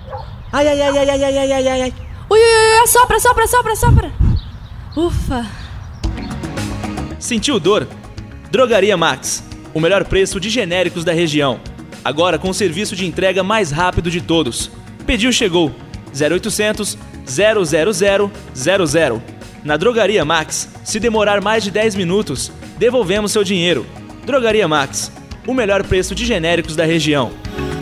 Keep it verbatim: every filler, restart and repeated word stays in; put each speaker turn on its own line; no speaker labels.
Ai, ai, ai, ai, ai, ai, ai, ai, ai, ai.
Ui, ui, ui, assopra, assopra, assopra, assopra. Ufa.
Sentiu dor? Drogaria Max, o melhor preço de genéricos da região. Agora com o serviço de entrega mais rápido de todos. Pediu, chegou. zero oitocentos, zero zero zero, zero zero. Na Drogaria Max, se demorar mais de dez minutos, devolvemos seu dinheiro. Drogaria Max, o melhor preço de genéricos da região.